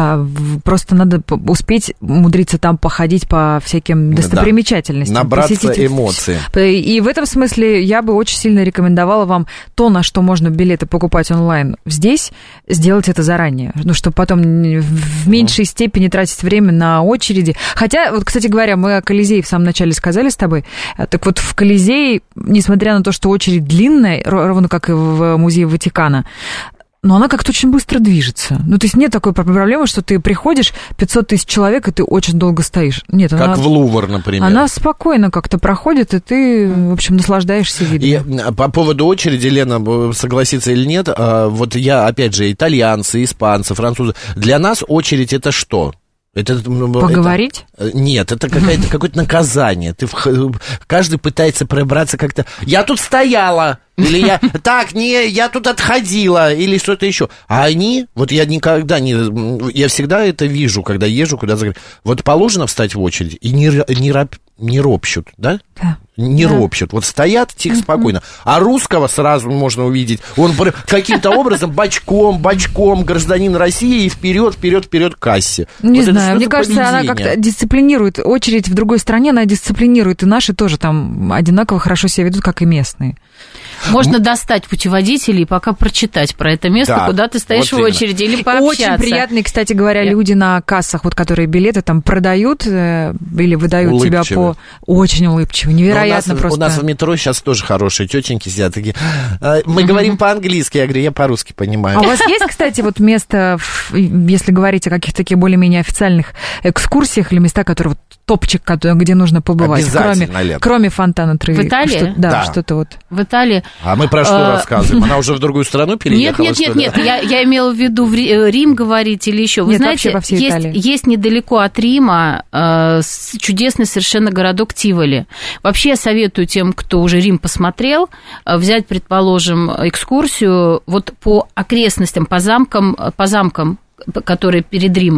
просто надо успеть умудриться там походить по всяким достопримечательностям. Да. Набраться эмоций. И в этом смысле я бы очень сильно рекомендовала вам то, на что можно билеты покупать онлайн здесь, сделать это заранее. Ну, чтобы потом в меньшей степени тратить время на очереди. Хотя, вот, кстати говоря, мы о Колизее в самом начале сказали с тобой. Так вот, в Колизее, несмотря на то, что очередь длинная, ровно как и в Музее Ватикана, но она как-то очень быстро движется. Ну, то есть нет такой проблемы, что ты приходишь, пятьсот тысяч человек, и ты очень долго стоишь. Нет, как она, в Лувр, например. Она спокойно как-то проходит, и ты, в общем, наслаждаешься видом. И по поводу очереди, Лена, согласится или нет, вот я, опять же, итальянцы, испанцы, французы, для нас очередь это что? Это, Поговорить? Это, нет, это какое-то, какое-то наказание. Ты, каждый пытается пробраться как-то. Я тут стояла, или я так, не, я тут отходила, или что-то еще. А они, вот я никогда не, я всегда это вижу, когда езжу куда-то. Вот положено встать в очередь и не, не, не ропщут, да? Да. Не да. ропщут. Вот стоят тихо, спокойно. А русского сразу можно увидеть. Он каким-то образом бочком, бочком гражданин России и вперед, вперед, вперед к кассе. Не вот знаю, мне кажется, поведение? Она как-то дисциплинирует. Очередь в другой стране, она дисциплинирует. И наши тоже там одинаково хорошо себя ведут, как и местные. Можно М- достать путеводитель и пока прочитать про это место, да, куда ты стоишь вот в очереди, или пообщаться. Очень приятные, кстати говоря, Я... люди на кассах, вот, которые билеты там продают э, или выдают улыбчивые. Тебя по... Очень улыбчивые, невероятно у нас, просто. У нас в метро сейчас тоже хорошие тетеньки сидят, такие, мы говорим по-английски, я говорю, я по-русски понимаю. А у вас есть, кстати, вот место, если говорить о каких-то таких более-менее официальных экскурсиях или места, которые вот топчик, где нужно побывать, кроме, кроме фонтана Треви? В Италии? Что, да, да, что-то вот. В Италии. А мы про что а... рассказываем? Она уже в другую страну переехала? Нет, нет, нет, нет. Я, я имела в виду в Рим говорить или еще. Вы нет, знаете, во всей есть, есть недалеко от Рима э, чудесный совершенно городок Тиволи. Вообще я советую тем, кто уже Рим посмотрел, взять, предположим, экскурсию вот по окрестностям, по замкам, по замкам, которые перед Римом.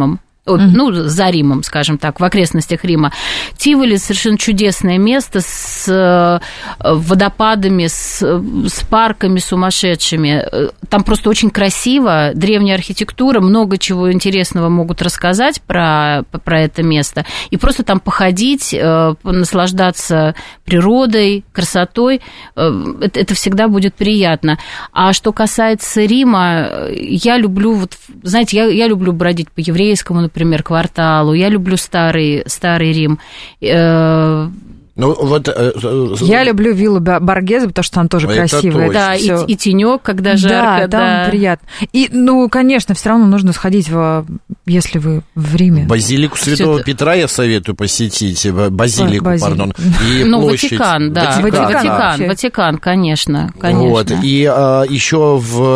ну, за Римом, скажем так, в окрестностях Рима. Тиволи совершенно чудесное место с водопадами, с, с парками сумасшедшими. Там просто очень красиво, древняя архитектура, много чего интересного могут рассказать про, про это место. И просто там походить, наслаждаться природой, красотой, это, это всегда будет приятно. А что касается Рима, я люблю, вот, знаете, я, я люблю бродить по еврейскому, например, кварталу, я люблю старый, старый Рим. Ну, вот, э, я люблю виллу Боргезе, потому что там тоже это красиво. Да, и, и тенек, когда жарко. Да, там да. приятно. И, ну, конечно, все равно нужно сходить, в, если вы в Риме. Базилику Святого это... Петра я советую посетить, базилику, Базилик. пардон. И ну, площадь. Ватикан, да. Ватикан, Ватикан, да. Ватикан, конечно, конечно. Вот, и а, еще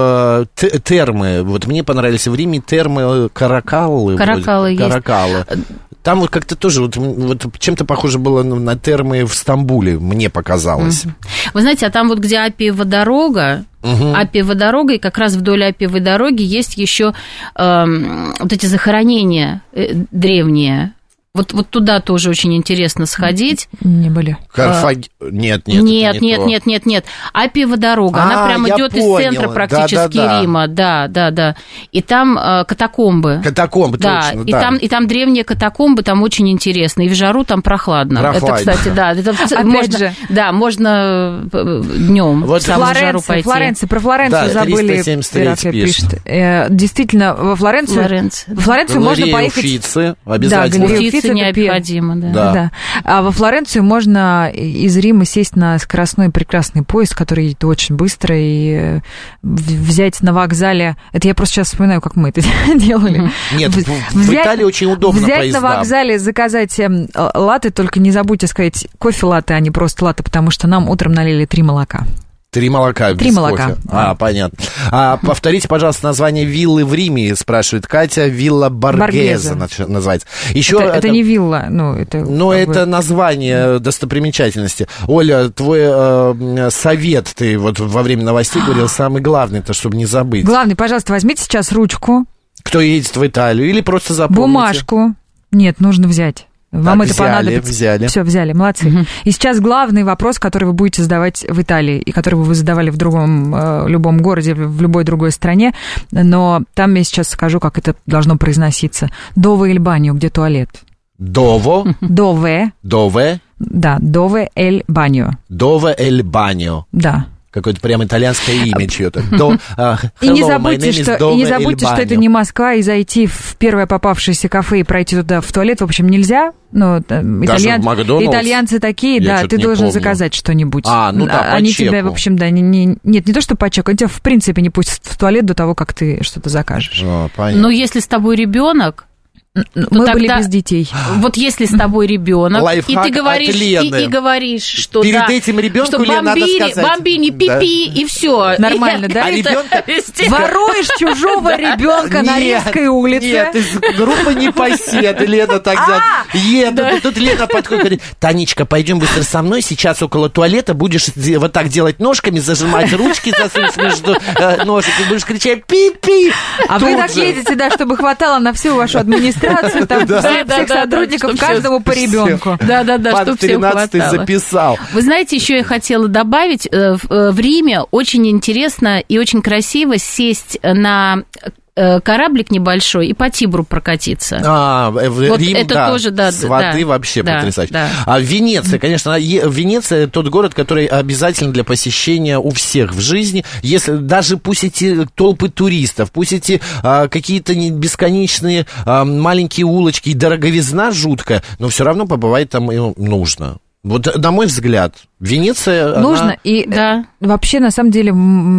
в термы, вот мне понравились в Риме термы Каракаллы. Каракалы есть. Каракалы. Там вот как-то тоже вот, вот чем-то похоже было на термы в Стамбуле, мне показалось. Вы знаете, а там вот где Аппиева дорога, угу. Аппиева дорога, и как раз вдоль Аппиевой дороги есть еще э, вот эти захоронения э, древние. Вот, вот туда тоже очень интересно сходить. Не были. Карфаг... А, нет, нет, нет, не нет, то. нет, нет, нет. Аппиева дорога, а, она прям идет из центра практически да, да, да. Рима, да, да, да. И там э, катакомбы. Катакомбы, да, точно, и да. Там, и там древние катакомбы, там очень интересно. И в жару там прохладно. Прохладно. Это, кстати, да. Это, Опять можно, же. Да, днем днем вот в самую жару пойти. Флоренция, про Флоренцию да, забыли. пишет. пишет. Э, действительно, во Флоренцию, Флоренция. во Флоренцию можно поехать. Уффици, обязательно. Да, Уффици необходимо. Да. Да. Да. А во Флоренцию можно из Рима сесть на скоростной прекрасный поезд, который едет очень быстро, и взять на вокзале... Это я просто сейчас вспоминаю, как мы это делали. Нет, взять, в Италии очень удобно взять проезда. на вокзале, заказать латте, только не забудьте сказать кофе латте, а не просто латте, потому что нам утром налили три молока. Три молока без Три молока. кофе. А, понятно. А, повторите, пожалуйста, название виллы в Риме, спрашивает Катя. Вилла Боргезе называется. Еще это, это, это не вилла, ну, это... Ну, это бы... название достопримечательности. Оля, твой э, совет, ты вот во время новостей говорил, самый главный, это чтобы не забыть. Главный, пожалуйста, возьмите сейчас ручку. Кто едет в Италию, или просто запомните. Бумажку. Нет, нужно взять. Вам так, это взяли, понадобится. Взяли. Все, взяли, молодцы. Угу. И сейчас главный вопрос, который вы будете задавать в Италии, и который бы вы задавали в другом, э, любом городе, в любой другой стране, но там я сейчас скажу, как это должно произноситься. Дове эль баньо, где туалет? Дово? Дове. Дове? Да, дове эль баньо. Дове эль баньо. Да. Какое-то прям итальянское имя чье-то. До, uh, hello, и не забудьте, что, и не забудьте что это не Москва, и зайти в первое попавшееся кафе и пройти туда в туалет, в общем, нельзя. Ну, итальян... итальянцы такие, я да, ты должен помню. заказать что-нибудь. А, ну да, Они по чеку. тебя, в общем, да, не, не, нет, не то, что по чеку, они тебя, в принципе, не пустят в туалет до того, как ты что-то закажешь. О, понятно. Но если с тобой ребенок, мы тогда, были без детей. Вот если с тобой ребенок, и ты говоришь, и, и говоришь, что перед да, этим ребенку что Лен, надо сказать. бомбини, пипи, да. и все. Нормально, и, да? А ребенка... Воруешь чужого ребенка на Римской улице. Нет, группа непосед, Лена так делает. Тут Лена подходит, говорит, Танечка, пойдем быстро со мной, сейчас около туалета будешь вот так делать ножками, зажимать ручки, засунуть между ножек, и будешь кричать пипи. А вы так едете, да, чтобы хватало на всю вашу администрацию. Там да, всех да, сотрудников, да, каждому по ребенку. Да-да-да, чтобы всем хватало. Записал. Вы знаете, еще я хотела добавить, в Риме очень интересно и очень красиво сесть на кораблик небольшой и по Тибру прокатиться. А, в вот Рим, это да, тоже, да, с воды да, вообще да, потрясающе. Да. А Венеция, конечно, Венеция тот город, который обязательно для посещения у всех в жизни. Если даже пусть эти толпы туристов, пусть эти а, какие-то бесконечные а, маленькие улочки и дороговизна жуткая, но все равно побывать там нужно. Вот, на мой взгляд, Венеция... Нужно, она... и да. вообще, на самом деле,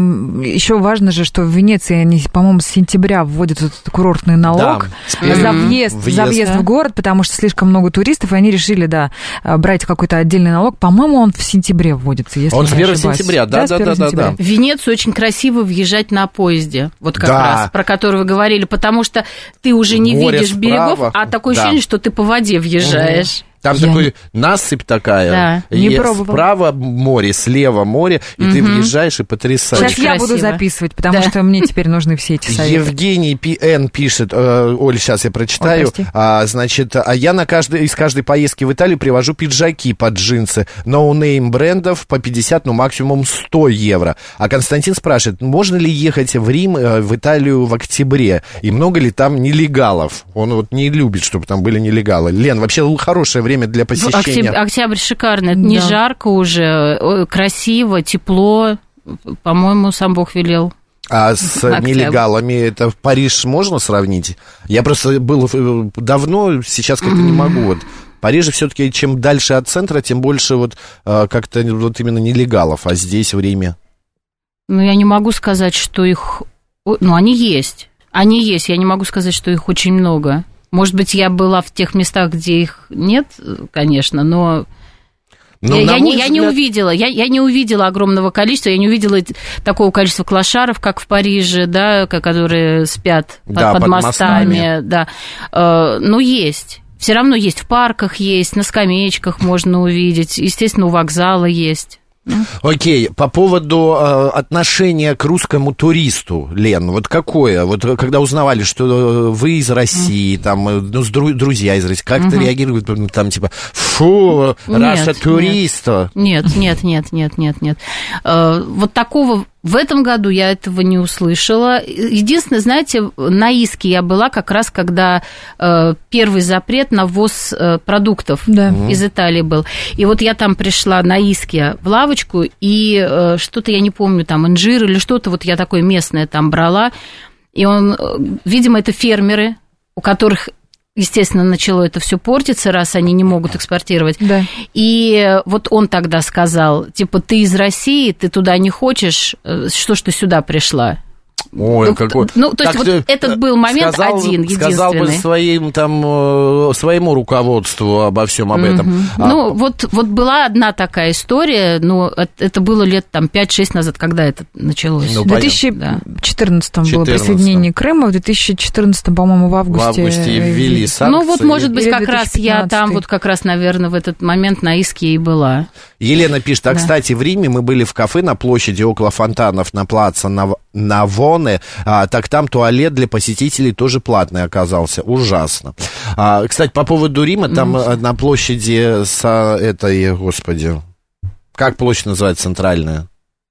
еще важно же, что в Венеции они, по-моему, с сентября вводят этот курортный налог да, за въезд, въезд. за въезд да. в город, потому что слишком много туристов, и они решили, да, брать какой-то отдельный налог. По-моему, он в сентябре вводится, если он не с первого ошибаюсь. сентября, да, да, да, да, да. В Венецию очень красиво въезжать на поезде, вот как да. раз, про который вы говорили, потому что ты уже не Море видишь справа. берегов, а такое да. ощущение, что ты по воде въезжаешь. Угу. Там Я такой не... насыпь такая, Да, не и пробовала. справа море, слева море, и угу. ты въезжаешь и потрясаешь. Сейчас я красиво. буду записывать, потому Да. что мне теперь нужны все эти советы. Евгений Пи Эн пишет, э, Оль, сейчас я прочитаю, Ой, а, значит, а я на каждой, из каждой поездки в Италию привожу пиджаки под джинсы, ноунейм брендов по пятьдесят, ну максимум сто евро. А Константин спрашивает, можно ли ехать в Рим, э, в Италию в октябре, и много ли там нелегалов? Он вот не любит, чтобы там были нелегалы. Лен, вообще хорошее время для посещения. Октябрь, октябрь шикарный, да. Не жарко уже, красиво, тепло, по-моему, сам Бог велел. А с Октябрь. нелегалами это в Париж можно сравнить? Я просто был давно, сейчас как-то не могу. Вот. В Париже все-таки чем дальше от центра, тем больше вот как-то вот именно нелегалов, а здесь в Риме. Ну, я не могу сказать, что их... Ну, они есть. Они есть, я не могу сказать, что их очень много. Может быть, я была в тех местах, где их нет, конечно, но... Но, я, я, не, взгляд... я не увидела, я, я не увидела огромного количества, я не увидела такого количества клошаров, как в Париже, да, которые спят да, под, под, под мостами, мостами. Да. Но есть. Все равно есть в парках, есть, на скамеечках можно увидеть, естественно, у вокзала есть. Окей, по поводу э, отношения к русскому туристу, Лен, вот какое? Вот когда узнавали, что вы из России, mm. там, ну, друзья из России, как-то mm-hmm. реагируют, там, типа, фу, Раша туриста? Нет, нет, нет, нет, нет, нет. Э, вот такого... В этом году я этого не услышала. Единственное, знаете, на Иске я была как раз, когда э, первый запрет на ввоз э, продуктов да. из Италии был. И вот я там пришла на Иске в лавочку, и э, что-то, я не помню, там инжир или что-то, вот я такое местное там брала. И он, э, видимо, это фермеры, у которых... Естественно, начало это все портиться, раз они не могут экспортировать. Да. И вот он тогда сказал, типа, ты из России, ты туда не хочешь, что ж ты сюда пришла? Ой, ну, какой... ну, то есть, вот этот был момент сказал, один, единственный. Сказал бы своим, там, своему руководству обо всем об этом. Mm-hmm. А... Ну, вот, вот была одна такая история, но это было лет там пять-шесть назад, когда это началось. Ну, в две тысячи четырнадцатом да. было присоединение Крыма, в две тысячи четырнадцатом, по-моему, в августе... В августе ввели санкции. Ну, вот, может быть, как раз я там, вот как раз, наверное, в этот момент на Иске и была. Елена пишет, а, да. кстати, в Риме мы были в кафе на площади около фонтанов на плаца Навоне, а, так там туалет для посетителей тоже платный оказался. Ужасно. А, кстати, по поводу Рима, там mm-hmm. на площади с этой, господи, как площадь называется, центральная?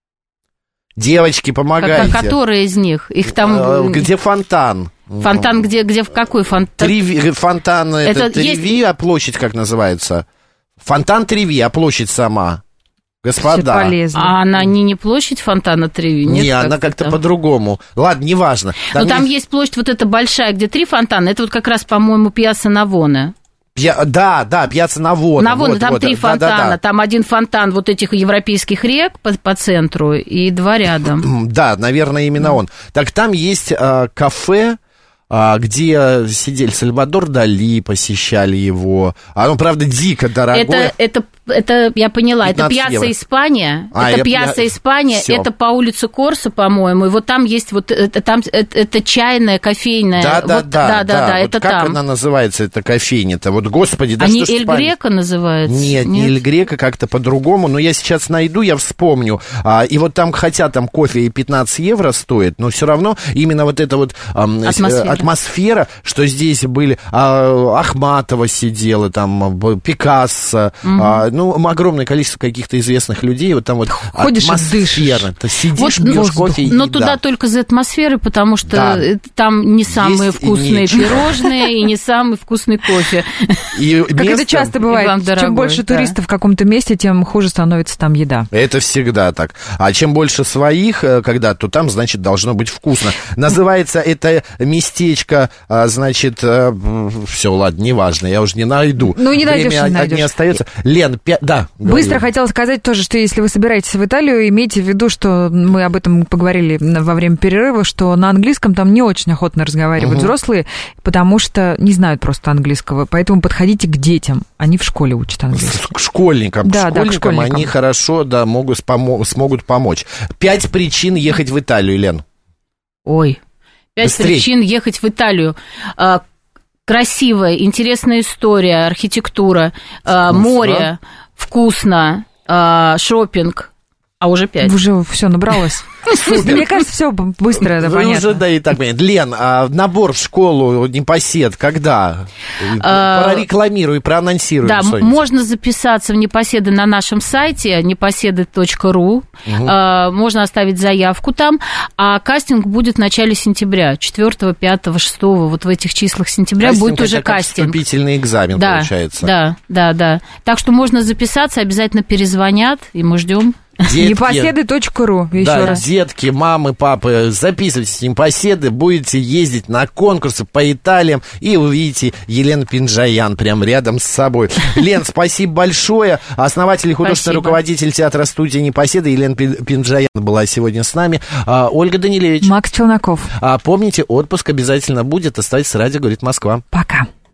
Девочки, помогайте. А, которые из них? Их там... Где фонтан? Фонтан где? Где в какой фонтан? Треви, фонтан, это, это Треви, есть... а площадь как называется? Фонтан Треви, а площадь сама. Господа. А она не, не площадь фонтана Треви? Нет, не, как она как-то там? По-другому. Ладно, неважно. Там Но там есть... есть площадь вот эта большая, где три фонтана. Это вот как раз, по-моему, Пьяцца Навоне. Пья... Да, да, Пьяцца Навоне. Навоне, вот, там вот, три да, фонтана. Да, да. Там один фонтан вот этих европейских рек по, по центру и два рядом. Да, наверное, именно он. Так там есть а, кафе, а, где сидели Сальвадор Дали, посещали его. Оно, правда, дико дорогое. Это, это, это я поняла, это Пьяцца Испания. А, это я, Пьяцца я... Испания, Всё. Это по улице Корсо, по-моему. И вот там есть вот это, там, это, это чайная, кофейная. Да, да, вот, да, да, да, да, да, вот это как там. она называется, эта кофейня-то? Вот, господи, да а что не ж Эль Греко называется? Нет, Нет, не Эль Греко, как-то по-другому. Но я сейчас найду, я вспомню. А, и вот там, хотя там кофе и пятнадцать евро стоит, но все равно именно вот эта вот а, атмосфера. атмосфера, что здесь были а, Ахматова сидела, там Пикассо, угу. а, ну, огромное количество каких-то известных людей. Вот там вот ходишь атмосфера. Ты сидишь, вот, пьешь кофе. Но и, туда да. только за атмосферы, потому что да. там не самые есть вкусные пирожные и не самый вкусный кофе. И как место... это часто бывает. Чем дорогой, больше да. туристов в каком-то месте, тем хуже становится там еда. Это всегда так. А чем больше своих, когда, то там, значит, должно быть вкусно. Называется это местечко, значит, все, ладно, неважно, я уже не найду. Ну, не найдешь, Время не найдешь. Не остается. Лен, пя... да. Быстро говорю. хотела сказать тоже, что если вы собираетесь в Италию, имейте в виду, что мы об этом поговорили во время перерыва, что на английском там не очень охотно разговаривают угу. взрослые, потому что не знают просто английского. Поэтому подходите к детям. Они в школе учат английский. К школьникам. Да, школьникам, да, к школьникам. Они хорошо, да, могут, помо- смогут помочь. Пять причин ехать в Италию, Лен. Ой, пять Быстрей. причин ехать в Италию. красивая, интересная история, архитектура, э, море, вкусно, э, шопинг. А уже пять. Уже все набралось. Мне кажется, все быстро, это Вы понятно. уже, да, и так понятно. Лен, а набор в школу Непосед когда? Прорекламируй, проанонсируй. Да, можно записаться в Непоседы на нашем сайте непоседы точка ру. Можно оставить заявку там. А кастинг будет в начале сентября. четвёртого, пятого, шестого. Вот в этих числах сентября кастинг будет уже это как кастинг. Вступительный экзамен, да, получается. Да, да, да. Так что можно записаться, обязательно перезвонят, и мы ждем. Непоседы точка ру, еще да, раз. детки, мамы, папы, записывайтесь в Непоседы, будете ездить на конкурсы по Италиям и увидите Елену Пинджаян прямо рядом с собой. Лен, спасибо большое. Основатель и художественный Спасибо. руководитель театра-студии Непоседы Елена Пинджаян была сегодня с нами. А, Ольга Данилевич. Макс Челноков. А, помните, отпуск обязательно будет. Оставайтесь, радио говорит Москва. Пока.